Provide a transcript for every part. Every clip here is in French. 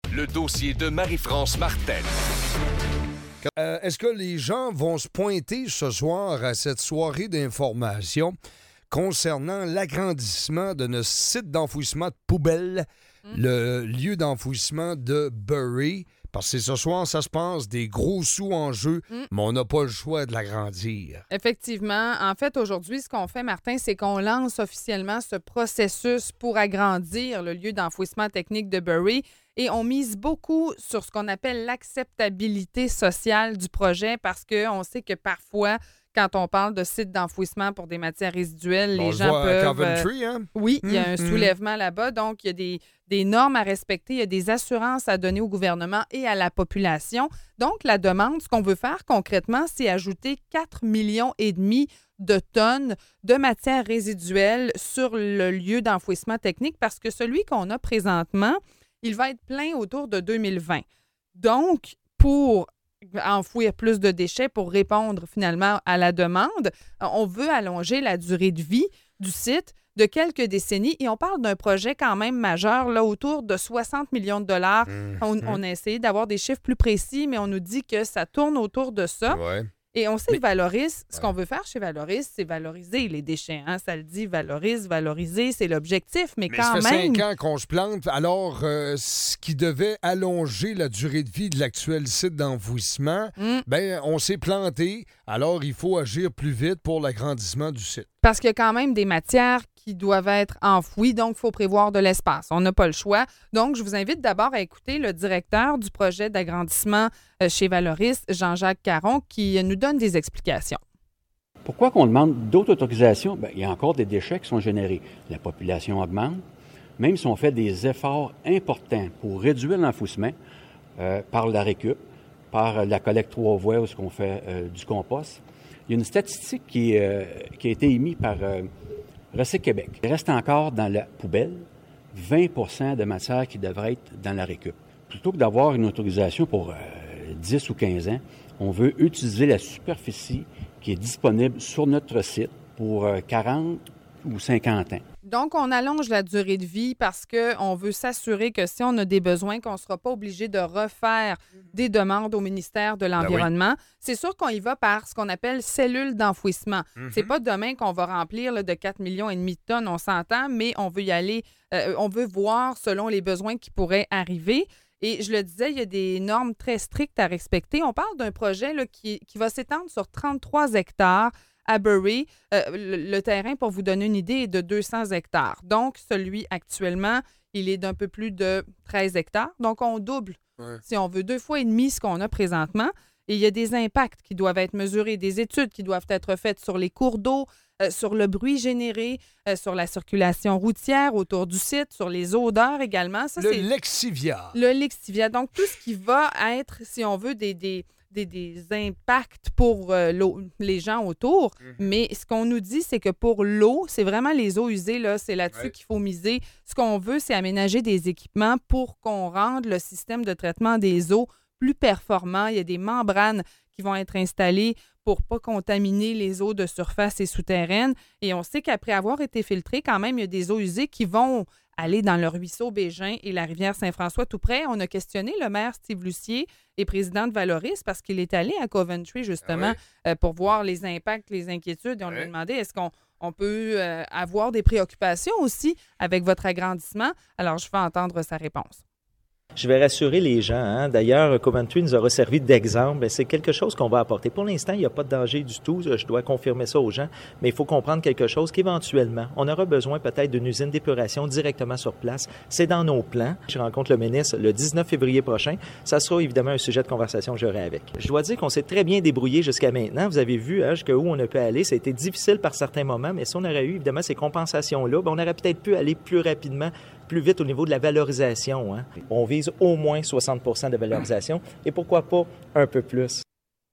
Le dossier de Marie-France Martel. Est-ce que les gens vont se pointer ce soir à cette soirée d'information concernant l'agrandissement de notre site d'enfouissement de poubelles, le lieu d'enfouissement de Bury? Parce que ce soir, ça se passe, des gros sous en jeu, mais on n'a pas le choix de l'agrandir. Effectivement. En fait, aujourd'hui, ce qu'on fait, Martin, c'est qu'on lance officiellement ce processus pour agrandir le lieu d'enfouissement technique de Bury. Et on mise beaucoup sur ce qu'on appelle l'acceptabilité sociale du projet parce qu'on sait que parfois, quand on parle de sites d'enfouissement pour des matières résiduelles, les gens peuvent... Coventry, hein? Oui, il y a un soulèvement là-bas. Donc, il y a des normes à respecter, il y a des assurances à donner au gouvernement et à la population. Donc, la demande, ce qu'on veut faire concrètement, c'est ajouter 4,5 millions de tonnes de matières résiduelles sur le lieu d'enfouissement technique parce que celui qu'on a présentement, il va être plein autour de 2020. Donc, pour enfouir plus de déchets, pour répondre finalement à la demande, on veut allonger la durée de vie du site de quelques décennies et on parle d'un projet quand même majeur, là, autour de 60 millions de dollars. On a essayé d'avoir des chiffres plus précis, mais on nous dit que ça tourne autour de ça. Ouais. Et on sait que Valoris, ce qu'on veut faire chez Valoris, c'est valoriser les déchets. Hein? Ça le dit, valoriser, c'est l'objectif, mais quand même... ça fait 5 ans qu'on se plante. Alors, ce qui devait allonger la durée de vie de l'actuel site d'enfouissement, on s'est planté. Alors, il faut agir plus vite pour l'agrandissement du site. Parce qu'il y a quand même des matières qui doivent être enfouies, donc il faut prévoir de l'espace. On n'a pas le choix. Donc, je vous invite d'abord à écouter le directeur du projet d'agrandissement chez Valoris, Jean-Jacques Caron, qui nous donne des explications. Pourquoi qu'on demande d'autres autorisations? Bien, il y a encore des déchets qui sont générés. La population augmente. Même si on fait des efforts importants pour réduire l'enfouissement par la récup, par la collecte 3 voies où on fait du compost, il y a une statistique qui a été émise par Recyc Québec. Il reste encore dans la poubelle 20 % de matière qui devrait être dans la récup. Plutôt que d'avoir une autorisation pour 10 ou 15 ans, on veut utiliser la superficie qui est disponible sur notre site pour 40 ou 50 ans. Donc, on allonge la durée de vie parce qu'on veut s'assurer que si on a des besoins, qu'on ne sera pas obligé de refaire des demandes au ministère de l'Environnement. Oui. C'est sûr qu'on y va par ce qu'on appelle cellule d'enfouissement. C'est pas demain qu'on va remplir là, de 4,5 millions de tonnes, on s'entend, mais on veut y aller, on veut voir selon les besoins qui pourraient arriver. Et je le disais, il y a des normes très strictes à respecter. On parle d'un projet là, qui va s'étendre sur 33 hectares à Bury. Le terrain, pour vous donner une idée, est de 200 hectares. Donc, celui actuellement, il est d'un peu plus de 13 hectares. Donc, on double, si on veut, 2,5 fois ce qu'on a présentement. Et il y a des impacts qui doivent être mesurés, des études qui doivent être faites sur les cours d'eau, sur le bruit généré, sur la circulation routière autour du site, sur les odeurs également. Ça, le lexivia. Le lexivia. Donc, tout ce qui va être, si on veut, des impacts pour les gens autour. Mais ce qu'on nous dit, c'est que pour l'eau, c'est vraiment les eaux usées, là, c'est là-dessus qu'il faut miser. Ce qu'on veut, c'est aménager des équipements pour qu'on rende le système de traitement des eaux plus performant. Il y a des membranes qui vont être installées pour ne pas contaminer les eaux de surface et souterraines. Et on sait qu'après avoir été filtrées, quand même, il y a des eaux usées qui vont aller dans le ruisseau Bégin et la rivière Saint-François tout près. On a questionné le maire Steve Lucier et président de Valoris parce qu'il est allé à Coventry, justement, pour voir les impacts, les inquiétudes. Et on lui a demandé, est-ce qu'on peut avoir des préoccupations aussi avec votre agrandissement? Alors, je fais entendre sa réponse. Je vais rassurer les gens. Hein. D'ailleurs, Coventry nous aura servi d'exemple. C'est quelque chose qu'on va apporter. Pour l'instant, il n'y a pas de danger du tout. Je dois confirmer ça aux gens. Mais il faut comprendre quelque chose qu'éventuellement, on aura besoin peut-être d'une usine d'épuration directement sur place. C'est dans nos plans. Je rencontre le ministre le 19 février prochain. Ça sera évidemment un sujet de conversation que j'aurai avec. Je dois dire qu'on s'est très bien débrouillé jusqu'à maintenant. Vous avez vu jusqu'où on a pu aller. Ça a été difficile par certains moments, mais si on aurait eu évidemment ces compensations-là, on aurait peut-être pu aller plus rapidement, plus vite au niveau de la valorisation. Hein. On vise au moins 60 % de valorisation et pourquoi pas un peu plus.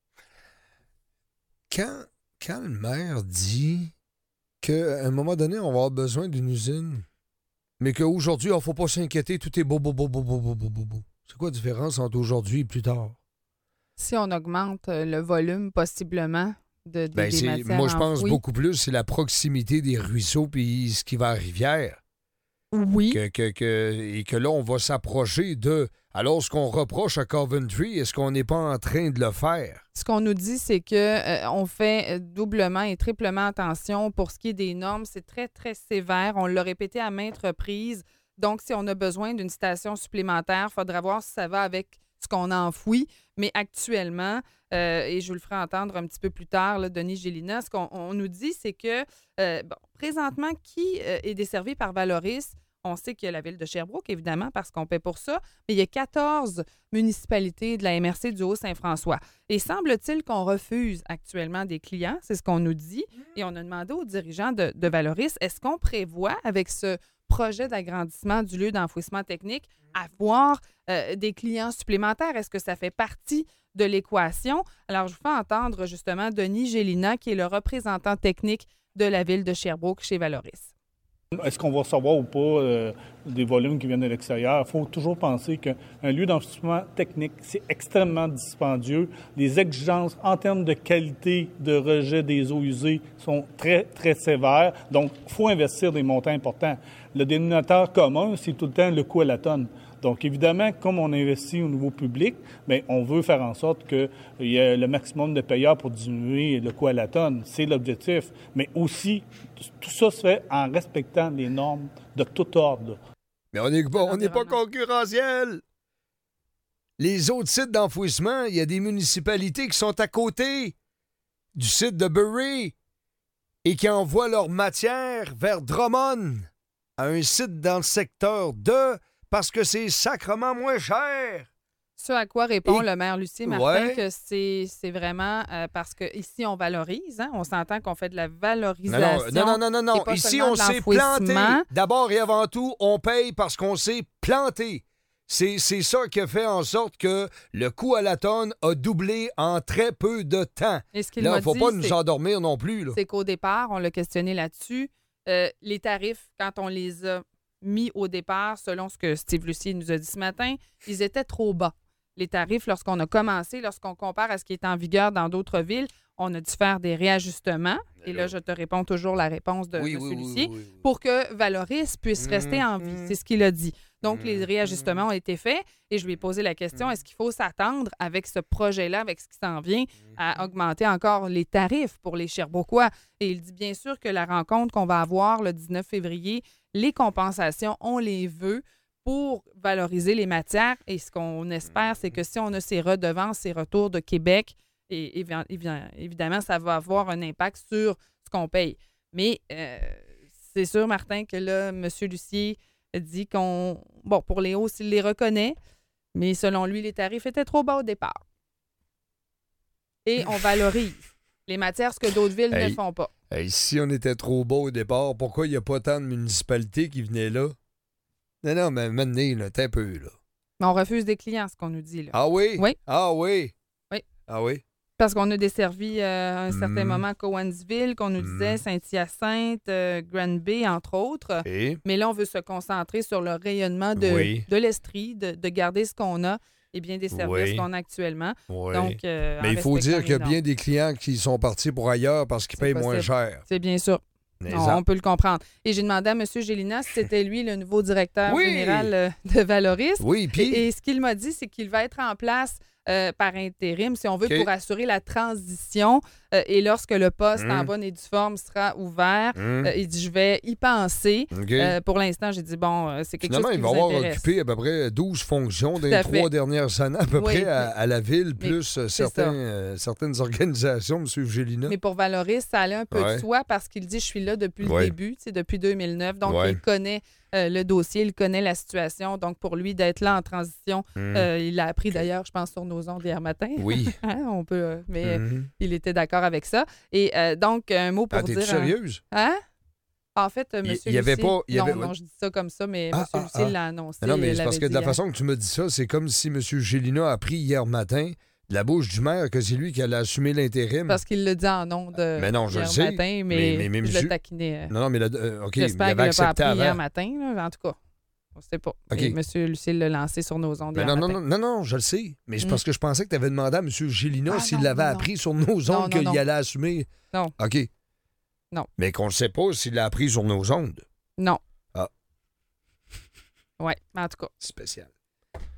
Quand le maire dit qu'à un moment donné, on va avoir besoin d'une usine, mais qu'aujourd'hui, il ne faut pas s'inquiéter, tout est beau. C'est quoi la différence entre aujourd'hui et plus tard? Si on augmente le volume, possiblement, des matières moi, je pense enfouies. beaucoup plus, c'est la proximité des ruisseaux puis ce qui va à rivière. Oui. Et que là, on va s'approcher de... Alors, ce qu'on reproche à Coventry, est-ce qu'on n'est pas en train de le faire? Ce qu'on nous dit, c'est que on fait doublement et triplement attention pour ce qui est des normes. C'est très, très sévère. On l'a répété à maintes reprises. Donc, si on a besoin d'une station supplémentaire, il faudra voir si ça va avec ce qu'on a enfoui. Mais actuellement, et je vous le ferai entendre un petit peu plus tard, là, Denis Gélina, ce qu'on nous dit, c'est que, présentement, qui est desservi par Valoris? On sait qu'il y a la ville de Sherbrooke, évidemment, parce qu'on paie pour ça, mais il y a 14 municipalités de la MRC du Haut-Saint-François. Et semble-t-il qu'on refuse actuellement des clients, c'est ce qu'on nous dit, et on a demandé aux dirigeants de Valoris, est-ce qu'on prévoit, avec ce projet d'agrandissement du lieu d'enfouissement technique, avoir des clients supplémentaires? Est-ce que ça fait partie de l'équation? Alors, je vous fais entendre justement Denis Gélina, qui est le représentant technique de la ville de Sherbrooke chez Valoris. Est-ce qu'on va recevoir ou pas des volumes qui viennent de l'extérieur? Il faut toujours penser qu'un lieu d'enfouissement technique, c'est extrêmement dispendieux. Les exigences en termes de qualité de rejet des eaux usées sont très, très sévères. Donc, il faut investir des montants importants. Le dénominateur commun, c'est tout le temps le coût à la tonne. Donc, évidemment, comme on investit au niveau public, bien, on veut faire en sorte qu'il y ait le maximum de payeurs pour diminuer le coût à la tonne. C'est l'objectif. Mais aussi, tout ça se fait en respectant les normes de tout ordre. Mais on n'est pas concurrentiel. Les autres sites d'enfouissement, il y a des municipalités qui sont à côté du site de Bury et qui envoient leur matière vers Drummond, à un site dans le secteur 2, parce que c'est sacrement moins cher. Ce à quoi répond le maire Lucie Martin, que c'est vraiment parce qu'ici, on valorise. Hein? On s'entend qu'on fait de la valorisation. Non. Ici, on s'est planté. D'abord et avant tout, on paye parce qu'on s'est planté. C'est ça qui a fait en sorte que le coût à la tonne a doublé en très peu de temps. Et ce qu'il là, il ne faut pas dit, nous endormir non plus. Là. C'est qu'au départ, on l'a questionné là-dessus, les tarifs, quand on les a mis au départ, selon ce que Steve Lucie nous a dit ce matin, ils étaient trop bas. Les tarifs, lorsqu'on a commencé, lorsqu'on compare à ce qui est en vigueur dans d'autres villes, on a dû faire des réajustements. Et là, je te réponds toujours la réponse de M. Lucier, pour que Valoris puisse rester en vie. C'est ce qu'il a dit. Donc, les réajustements ont été faits et je lui ai posé la question, est-ce qu'il faut s'attendre avec ce projet-là, avec ce qui s'en vient, à augmenter encore les tarifs pour les Sherbrookois? Et il dit bien sûr que la rencontre qu'on va avoir le 19 février, les compensations, on les veut pour valoriser les matières. Et ce qu'on espère, c'est que si on a ces redevances, ces retours de Québec, et évidemment, ça va avoir un impact sur ce qu'on paye. Mais c'est sûr, Martin, que là, M. Lucier dit qu'on... Bon, pour les hausses, il les reconnaît, mais selon lui, les tarifs étaient trop bas au départ. Et on valorise les matières, ce que d'autres villes ne font pas. Si on était trop bas au départ, pourquoi il n'y a pas tant de municipalités qui venaient là? Non, mais maintenant, là, t'es un peu, là. Mais on refuse des clients, ce qu'on nous dit, là. Ah oui? Oui. Ah oui? Oui. Ah oui? Parce qu'on a desservi à un certain moment Cowansville, qu'on nous disait Saint-Hyacinthe, Granby, entre autres. Mais là, on veut se concentrer sur le rayonnement de l'Estrie, de garder ce qu'on a et bien desservir ce qu'on a actuellement. Oui. Donc, mais il faut dire qu'il y a bien des clients qui sont partis pour ailleurs parce qu'ils payent moins cher. C'est bien sûr. On peut le comprendre. Et j'ai demandé à M. Gélina si c'était lui le nouveau directeur général de Valoris. Oui, puis... Et ce qu'il m'a dit, c'est qu'il va être en place par intérim, si on veut, pour assurer la transition. Et lorsque le poste en bonne et due forme sera ouvert, il dit, je vais y penser. Pour l'instant, j'ai dit, bon, c'est quelque chose qui nous intéresse. Finalement, il va avoir occupé à peu près 12 fonctions dans les 3 dernières années, à peu près, à la ville, plus certaines organisations, M. Gélina. Mais pour Valoris, ça allait un peu de soi parce qu'il dit, je suis là depuis le début, depuis 2009. Donc, il connaît le dossier, il connaît la situation. Donc, pour lui, d'être là en transition, il l'a appris d'ailleurs, je pense, sur nos ondes hier matin. Oui. On peut, mais il était d'accord avec ça. Et donc, un mot pour dire... T'es sérieuse? Hein? En fait, M. Lucier... Non, je dis ça comme ça, mais M. Lucier l'a annoncé. Non, mais c'est parce que de la façon que tu me dis ça, c'est comme si M. Gélina a appris hier matin de la bouche du maire que c'est lui qui allait assumer l'intérim. Parce qu'il le dit en ondes mais non, je hier le sais. matin, mais je le taquinais. Non, mais OK, j'espère qu'il l'a pas appris hier matin, là, en tout cas. On ne sait pas. Okay. M. Lucier l'a lancé sur nos ondes. Non, je le sais. Mais c'est parce que je pensais que tu avais demandé à M. Gélina s'il l'avait appris sur nos ondes qu'il allait assumer. Non. OK. Non. Mais qu'on ne sait pas s'il l'a appris sur nos ondes. Non. Ah. Oui, mais en tout cas. Spécial.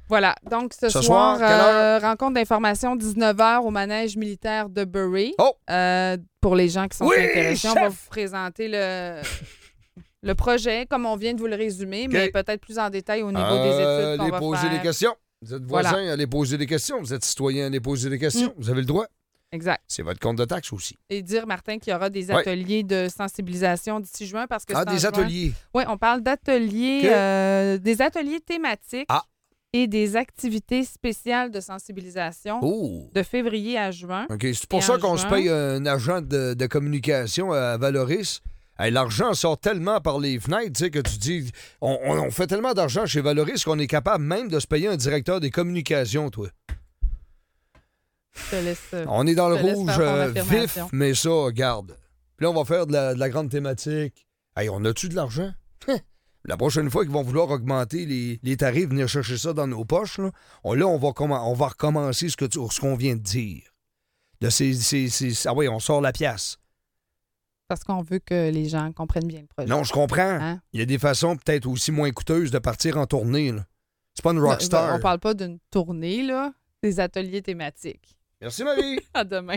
Voilà. Donc, ce soir, quelle heure? rencontre d'information 19h au manège militaire de Bury. Oh! Pour les gens qui sont Oui, intéressés, on va chef! vous présenter le projet, comme on vient de vous le résumer, mais peut-être plus en détail au niveau des études qu'on Allez va poser faire. des questions. Vous êtes voisin, allez poser des questions. Vous êtes citoyen, allez poser des questions. Vous avez le droit. Exact. C'est votre compte de taxe aussi. Et dire, Martin, qu'il y aura des ateliers de sensibilisation d'ici juin parce que des ateliers. Oui, on parle d'ateliers, des ateliers thématiques et des activités spéciales de sensibilisation de février à juin. OK, c'est pour ça qu'on se paye un agent de communication à Valoris. Hey, l'argent sort tellement par les fenêtres, tu sais, que tu dis, on fait tellement d'argent chez Valoris qu'on est capable même de se payer un directeur des communications, toi. Je te laisse, on est dans le faire rouge ton vif, affirmation. mais ça, regarde. Puis là, on va faire de la grande thématique. Hey, on a-tu de l'argent? La prochaine fois qu'ils vont vouloir augmenter les tarifs, venir chercher ça dans nos poches, là, on va recommencer ce qu'on vient de dire. On sort la pièce. Parce qu'on veut que les gens comprennent bien le projet. Non, je comprends. Hein? Il y a des façons peut-être aussi moins coûteuses de partir en tournée. Là. C'est pas une rockstar. On parle pas d'une tournée, là. Des ateliers thématiques. Merci, Marie. À demain.